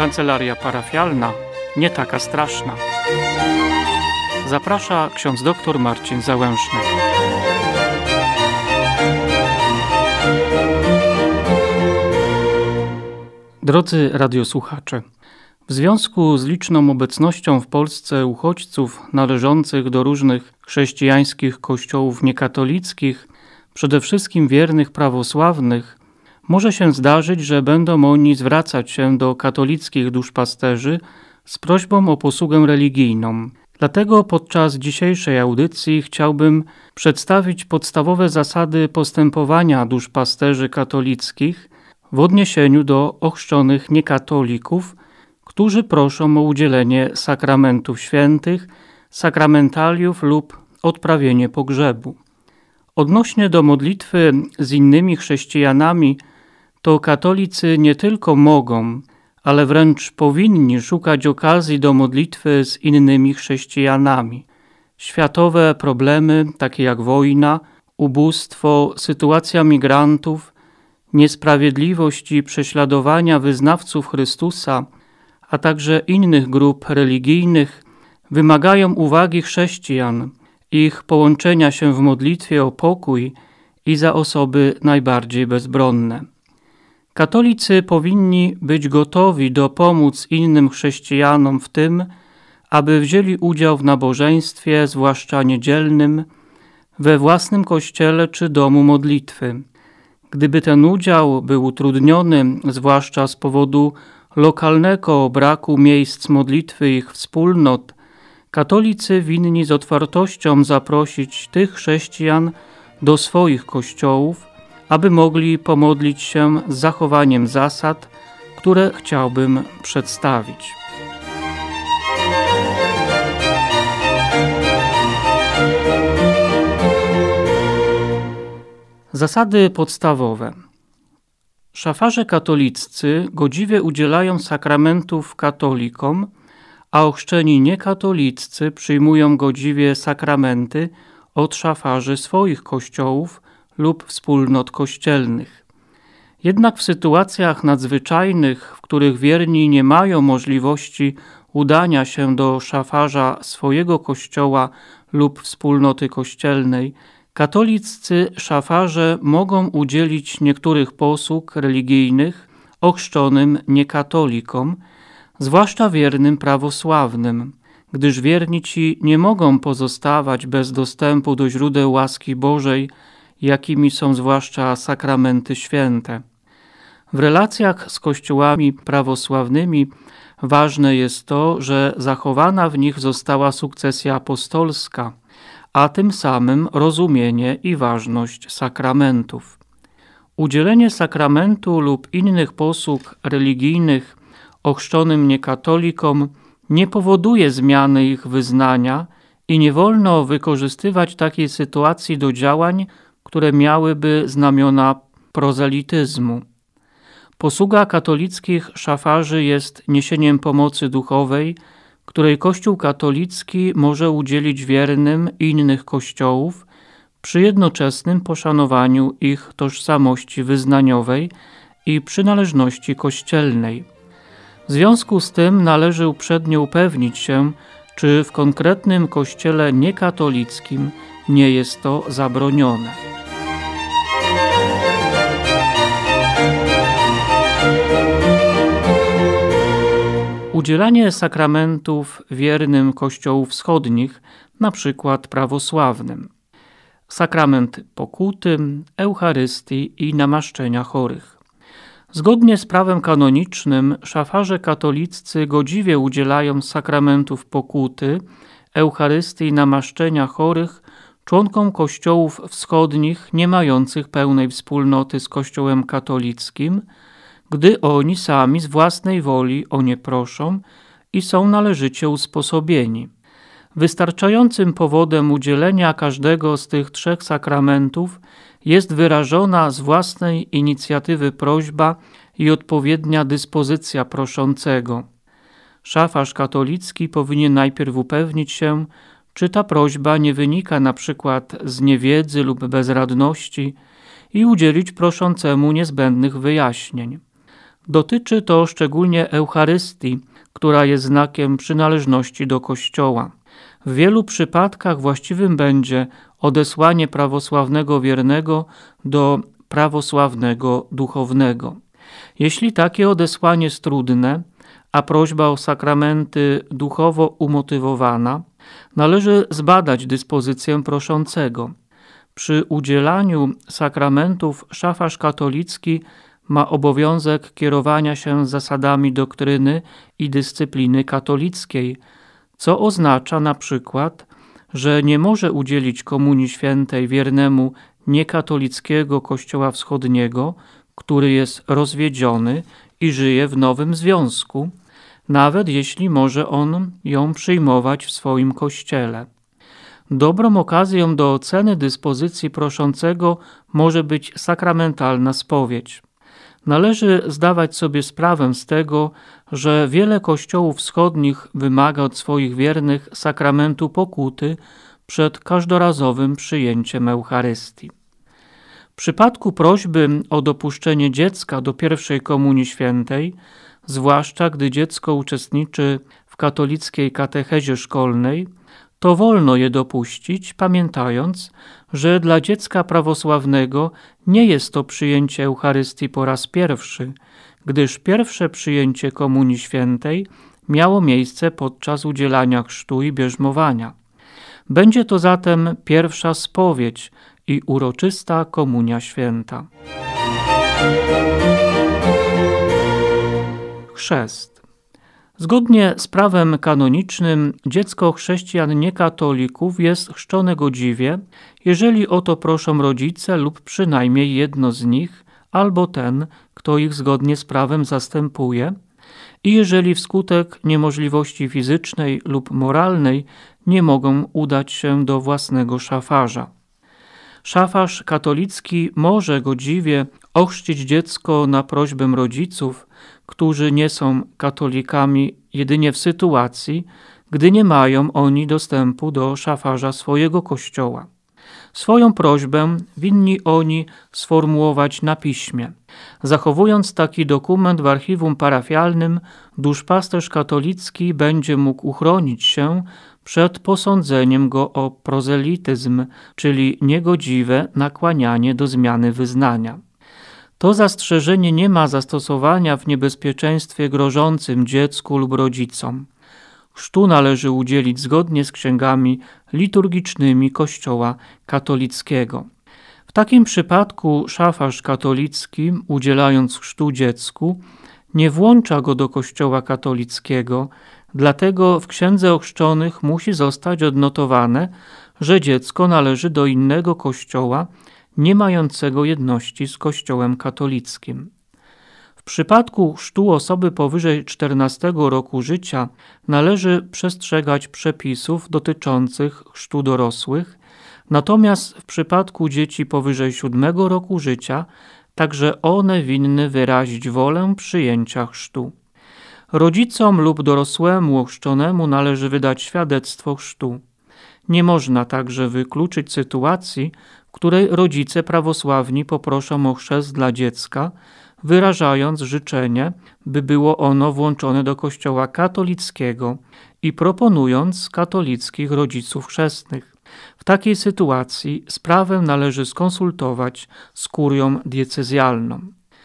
Kancelaria parafialna nie taka straszna. Zaprasza ksiądz dr Marcin Załężny. Drodzy radiosłuchacze, w związku z liczną obecnością w Polsce uchodźców należących do różnych chrześcijańskich kościołów niekatolickich, przede wszystkim wiernych prawosławnych, może się zdarzyć, że będą oni zwracać się do katolickich duszpasterzy z prośbą o posługę religijną. Dlatego podczas dzisiejszej audycji chciałbym przedstawić podstawowe zasady postępowania duszpasterzy katolickich w odniesieniu do ochrzczonych niekatolików, którzy proszą o udzielenie sakramentów świętych, sakramentaliów lub odprawienie pogrzebu. Odnośnie do modlitwy z innymi chrześcijanami, to katolicy nie tylko mogą, ale wręcz powinni szukać okazji do modlitwy z innymi chrześcijanami. Światowe problemy, takie jak wojna, ubóstwo, sytuacja migrantów, niesprawiedliwość i prześladowania wyznawców Chrystusa, a także innych grup religijnych, wymagają uwagi chrześcijan, ich połączenia się w modlitwie o pokój i za osoby najbardziej bezbronne. Katolicy powinni być gotowi dopomóc innym chrześcijanom w tym, aby wzięli udział w nabożeństwie, zwłaszcza niedzielnym, we własnym kościele czy domu modlitwy. Gdyby ten udział był utrudniony, zwłaszcza z powodu lokalnego braku miejsc modlitwy ich wspólnot, katolicy winni z otwartością zaprosić tych chrześcijan do swoich kościołów, aby mogli pomodlić się z zachowaniem zasad, które chciałbym przedstawić. Zasady podstawowe. Szafarze katoliccy godziwie udzielają sakramentów katolikom, a ochrzczeni niekatoliccy przyjmują godziwie sakramenty od szafarzy swoich kościołów lub wspólnot kościelnych. Jednak w sytuacjach nadzwyczajnych, w których wierni nie mają możliwości udania się do szafarza swojego kościoła lub wspólnoty kościelnej, katoliccy szafarze mogą udzielić niektórych posług religijnych ochrzczonym niekatolikom, zwłaszcza wiernym prawosławnym, gdyż wierni ci nie mogą pozostawać bez dostępu do źródeł łaski Bożej, jakimi są zwłaszcza sakramenty święte. W relacjach z kościołami prawosławnymi ważne jest to, że zachowana w nich została sukcesja apostolska, a tym samym rozumienie i ważność sakramentów. Udzielenie sakramentu lub innych posług religijnych ochrzczonym niekatolikom nie powoduje zmiany ich wyznania i nie wolno wykorzystywać takiej sytuacji do działań, które miałyby znamiona prozelityzmu. Posługa katolickich szafarzy jest niesieniem pomocy duchowej, której Kościół katolicki może udzielić wiernym innych kościołów przy jednoczesnym poszanowaniu ich tożsamości wyznaniowej i przynależności kościelnej. W związku z tym należy uprzednio upewnić się, czy w konkretnym kościele niekatolickim nie jest to zabronione. Udzielanie sakramentów wiernym kościołów wschodnich, na przykład prawosławnym. Sakrament pokuty, Eucharystii i namaszczenia chorych. Zgodnie z prawem kanonicznym szafarze katoliccy godziwie udzielają sakramentów pokuty, Eucharystii i namaszczenia chorych członkom kościołów wschodnich nie mających pełnej wspólnoty z Kościołem katolickim, gdy oni sami z własnej woli o nie proszą i są należycie usposobieni. Wystarczającym powodem udzielenia każdego z tych trzech sakramentów jest wyrażona z własnej inicjatywy prośba i odpowiednia dyspozycja proszącego. Szafarz katolicki powinien najpierw upewnić się, czy ta prośba nie wynika na przykład z niewiedzy lub bezradności i udzielić proszącemu niezbędnych wyjaśnień. Dotyczy to szczególnie Eucharystii, która jest znakiem przynależności do Kościoła. W wielu przypadkach właściwym będzie odesłanie prawosławnego wiernego do prawosławnego duchownego. Jeśli takie odesłanie jest trudne, a prośba o sakramenty duchowo umotywowana, należy zbadać dyspozycję proszącego. Przy udzielaniu sakramentów szafarz katolicki ma obowiązek kierowania się zasadami doktryny i dyscypliny katolickiej, co oznacza na przykład, że nie może udzielić komunii świętej wiernemu niekatolickiego Kościoła Wschodniego, który jest rozwiedziony i żyje w nowym związku, nawet jeśli może on ją przyjmować w swoim kościele. Dobrą okazją do oceny dyspozycji proszącego może być sakramentalna spowiedź. Należy zdawać sobie sprawę z tego, że wiele kościołów wschodnich wymaga od swoich wiernych sakramentu pokuty przed każdorazowym przyjęciem Eucharystii. W przypadku prośby o dopuszczenie dziecka do pierwszej komunii świętej, zwłaszcza gdy dziecko uczestniczy w katolickiej katechezie szkolnej, to wolno je dopuścić, pamiętając, że dla dziecka prawosławnego nie jest to przyjęcie Eucharystii po raz pierwszy, gdyż pierwsze przyjęcie Komunii Świętej miało miejsce podczas udzielania chrztu i bierzmowania. Będzie to zatem pierwsza spowiedź i uroczysta Komunia Święta. Chrzest. Zgodnie z prawem kanonicznym dziecko chrześcijan niekatolików jest chrzczone godziwie, jeżeli o to proszą rodzice lub przynajmniej jedno z nich, albo ten, kto ich zgodnie z prawem zastępuje, i jeżeli wskutek niemożliwości fizycznej lub moralnej nie mogą udać się do własnego szafarza. Szafarz katolicki może godziwie ochrzcić dziecko na prośbę rodziców, którzy nie są katolikami, jedynie w sytuacji, gdy nie mają oni dostępu do szafarza swojego kościoła. Swoją prośbę winni oni sformułować na piśmie. Zachowując taki dokument w archiwum parafialnym, duszpasterz katolicki będzie mógł uchronić się przed posądzeniem go o prozelityzm, czyli niegodziwe nakłanianie do zmiany wyznania. To zastrzeżenie nie ma zastosowania w niebezpieczeństwie grożącym dziecku lub rodzicom. Chrztu należy udzielić zgodnie z księgami liturgicznymi Kościoła katolickiego. W takim przypadku szafarz katolicki, udzielając chrztu dziecku, nie włącza go do Kościoła katolickiego, dlatego w księdze ochrzczonych musi zostać odnotowane, że dziecko należy do innego kościoła, nie mającego jedności z Kościołem katolickim. W przypadku chrztu osoby powyżej 14 roku życia należy przestrzegać przepisów dotyczących chrztu dorosłych, natomiast w przypadku dzieci powyżej 7 roku życia także one winny wyrazić wolę przyjęcia chrztu. Rodzicom lub dorosłemu ochrzczonemu należy wydać świadectwo chrztu. Nie można także wykluczyć sytuacji, w której rodzice prawosławni poproszą o chrzest dla dziecka, wyrażając życzenie, by było ono włączone do Kościoła katolickiego i proponując katolickich rodziców chrzestnych. W takiej sytuacji sprawę należy skonsultować z kurią diecezjalną.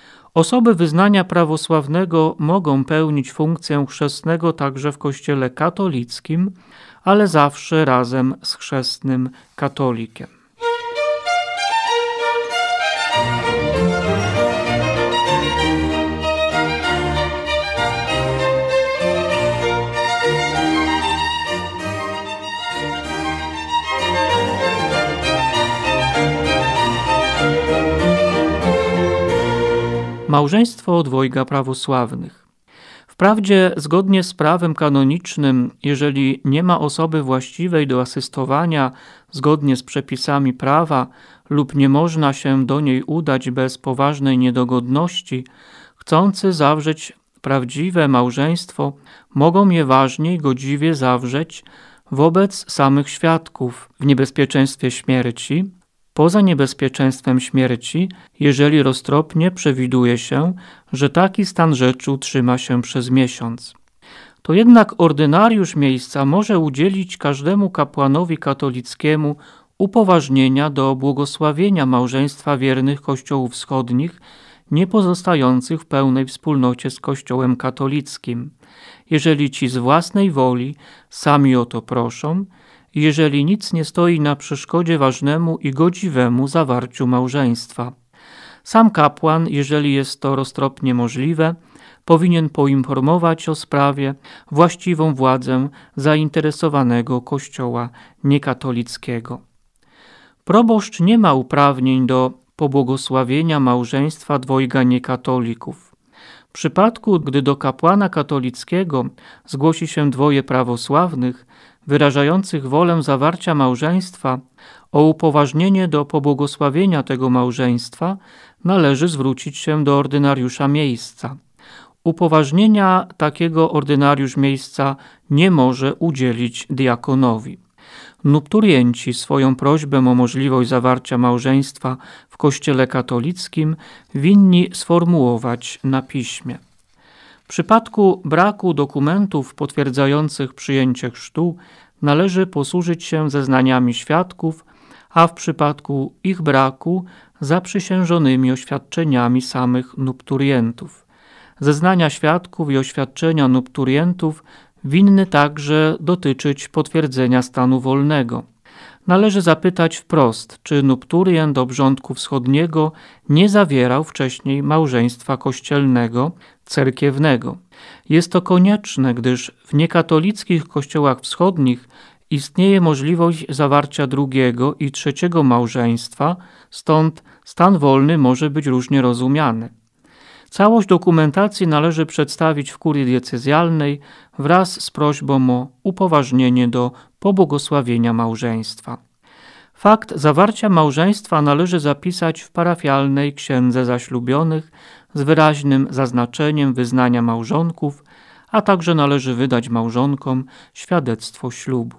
Osoby wyznania prawosławnego mogą pełnić funkcję chrzestnego także w Kościele katolickim, ale zawsze razem z chrzestnym katolikiem. Małżeństwo dwojga prawosławnych. Wprawdzie zgodnie z prawem kanonicznym, jeżeli nie ma osoby właściwej do asystowania zgodnie z przepisami prawa lub nie można się do niej udać bez poważnej niedogodności, chcący zawrzeć prawdziwe małżeństwo mogą je ważnie i godziwie zawrzeć wobec samych świadków w niebezpieczeństwie śmierci poza niebezpieczeństwem śmierci, jeżeli roztropnie przewiduje się, że taki stan rzeczy utrzyma się przez miesiąc. To jednak ordynariusz miejsca może udzielić każdemu kapłanowi katolickiemu upoważnienia do błogosławienia małżeństwa wiernych Kościołów wschodnich, nie pozostających w pełnej wspólnocie z Kościołem katolickim, jeżeli ci z własnej woli sami o to proszą, i jeżeli nic nie stoi na przeszkodzie ważnemu i godziwemu zawarciu małżeństwa. Sam kapłan, jeżeli jest to roztropnie możliwe, powinien poinformować o sprawie właściwą władzę zainteresowanego Kościoła niekatolickiego. Proboszcz nie ma uprawnień do pobłogosławienia małżeństwa dwojga niekatolików. W przypadku, gdy do kapłana katolickiego zgłosi się dwoje prawosławnych, wyrażających wolę zawarcia małżeństwa, o upoważnienie do pobłogosławienia tego małżeństwa należy zwrócić się do ordynariusza miejsca. Upoważnienia takiego ordynariusz miejsca nie może udzielić diakonowi. Nupturienci swoją prośbę o możliwość zawarcia małżeństwa w Kościele katolickim winni sformułować na piśmie. W przypadku braku dokumentów potwierdzających przyjęcie chrztu należy posłużyć się zeznaniami świadków, a w przypadku ich braku zaprzysiężonymi oświadczeniami samych nupturientów. Zeznania świadków i oświadczenia nupturientów winny także dotyczyć potwierdzenia stanu wolnego. Należy zapytać wprost, czy nupturient obrządku wschodniego nie zawierał wcześniej małżeństwa kościelnego, cerkiewnego. Jest to konieczne, gdyż w niekatolickich kościołach wschodnich istnieje możliwość zawarcia drugiego i trzeciego małżeństwa, stąd stan wolny może być różnie rozumiany. Całość dokumentacji należy przedstawić w kurii diecezjalnej wraz z prośbą o upoważnienie do pobłogosławienia małżeństwa. Fakt zawarcia małżeństwa należy zapisać w parafialnej księdze zaślubionych z wyraźnym zaznaczeniem wyznania małżonków, a także należy wydać małżonkom świadectwo ślubu.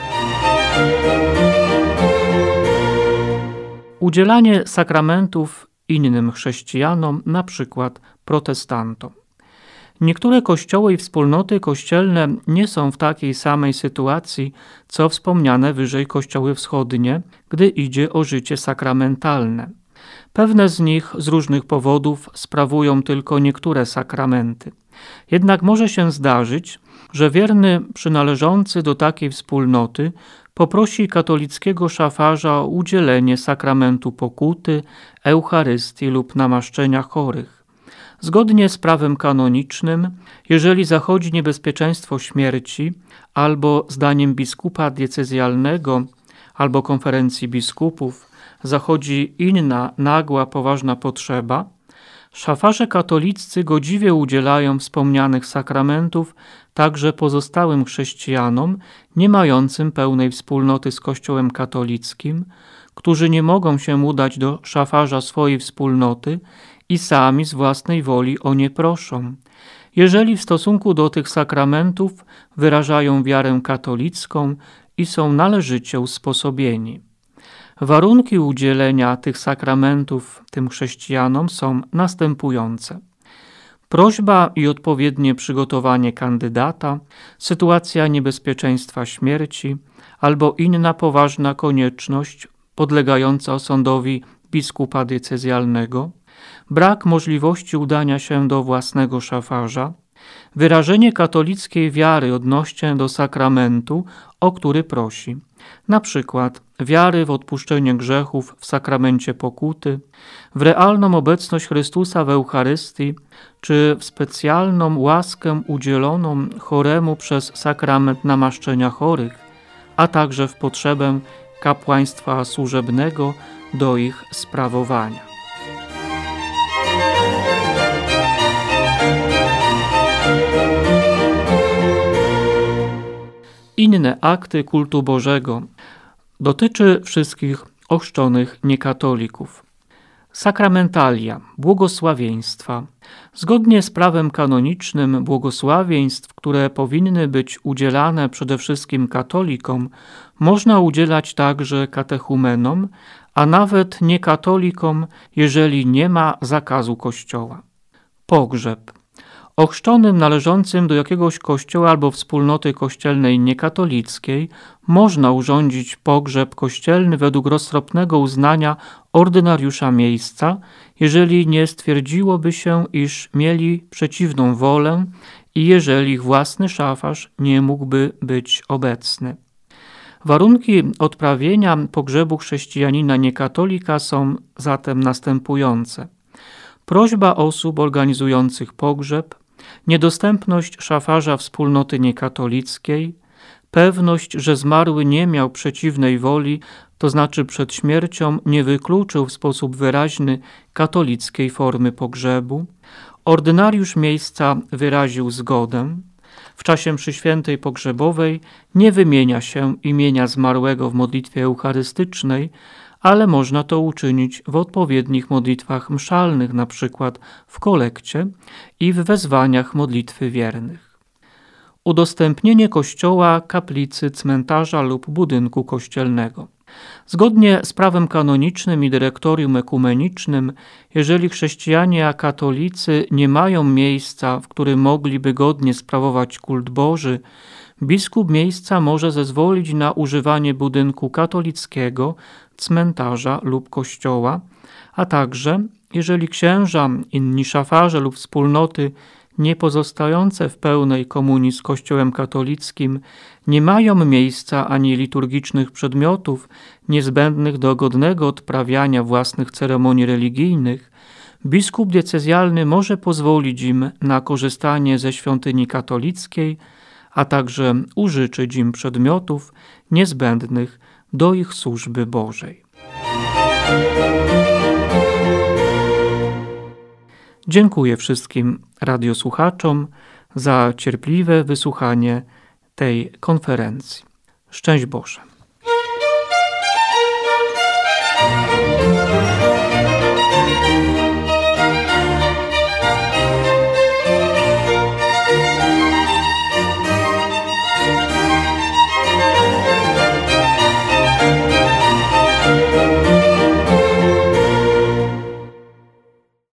Udzielanie sakramentów innym chrześcijanom, na przykład protestantom. Niektóre kościoły i wspólnoty kościelne nie są w takiej samej sytuacji, co wspomniane wyżej kościoły wschodnie, gdy idzie o życie sakramentalne. Pewne z nich z różnych powodów sprawują tylko niektóre sakramenty. Jednak może się zdarzyć, że wierny przynależący do takiej wspólnoty poprosi katolickiego szafarza o udzielenie sakramentu pokuty, Eucharystii lub namaszczenia chorych. Zgodnie z prawem kanonicznym, jeżeli zachodzi niebezpieczeństwo śmierci albo zdaniem biskupa diecezjalnego albo konferencji biskupów zachodzi inna, nagła, poważna potrzeba, szafarze katoliccy godziwie udzielają wspomnianych sakramentów także pozostałym chrześcijanom nie mającym pełnej wspólnoty z Kościołem katolickim, którzy nie mogą się udać do szafarza swojej wspólnoty i sami z własnej woli o nie proszą, jeżeli w stosunku do tych sakramentów wyrażają wiarę katolicką i są należycie usposobieni. Warunki udzielenia tych sakramentów tym chrześcijanom są następujące. Prośba i odpowiednie przygotowanie kandydata, sytuacja niebezpieczeństwa śmierci albo inna poważna konieczność podlegająca osądowi biskupa diecezjalnego, brak możliwości udania się do własnego szafarza, wyrażenie katolickiej wiary odnośnie do sakramentu, o który prosi, na przykład wiary w odpuszczenie grzechów w sakramencie pokuty, w realną obecność Chrystusa w Eucharystii, czy w specjalną łaskę udzieloną choremu przez sakrament namaszczenia chorych, a także w potrzebę kapłaństwa służebnego do ich sprawowania. Inne akty kultu Bożego dotyczy wszystkich ochrzczonych niekatolików. Sakramentalia, błogosławieństwa. Zgodnie z prawem kanonicznym błogosławieństw, które powinny być udzielane przede wszystkim katolikom, można udzielać także katechumenom, a nawet nie katolikom, jeżeli nie ma zakazu Kościoła. Pogrzeb. Ochrzczonym należącym do jakiegoś kościoła albo wspólnoty kościelnej niekatolickiej można urządzić pogrzeb kościelny według roztropnego uznania ordynariusza miejsca, jeżeli nie stwierdziłoby się, iż mieli przeciwną wolę i jeżeli ich własny szafarz nie mógłby być obecny. Warunki odprawienia pogrzebu chrześcijanina niekatolika są zatem następujące. Prośba osób organizujących pogrzeb, niedostępność szafarza wspólnoty niekatolickiej, pewność, że zmarły nie miał przeciwnej woli, to znaczy przed śmiercią nie wykluczył w sposób wyraźny katolickiej formy pogrzebu, ordynariusz miejsca wyraził zgodę, w czasie mszy świętej pogrzebowej nie wymienia się imienia zmarłego w modlitwie eucharystycznej, ale można to uczynić w odpowiednich modlitwach mszalnych, na przykład w kolekcie i w wezwaniach modlitwy wiernych. Udostępnienie kościoła, kaplicy, cmentarza lub budynku kościelnego. Zgodnie z prawem kanonicznym i dyrektorium ekumenicznym, jeżeli chrześcijanie a katolicy nie mają miejsca, w którym mogliby godnie sprawować kult Boży, biskup miejsca może zezwolić na używanie budynku katolickiego, cmentarza lub kościoła, a także, jeżeli księża, inni szafarze lub wspólnoty nie pozostające w pełnej komunii z Kościołem katolickim nie mają miejsca ani liturgicznych przedmiotów niezbędnych do godnego odprawiania własnych ceremonii religijnych, biskup diecezjalny może pozwolić im na korzystanie ze świątyni katolickiej, a także użyczyć im przedmiotów niezbędnych do ich służby Bożej. Dziękuję wszystkim radiosłuchaczom za cierpliwe wysłuchanie tej konferencji. Szczęść Boże.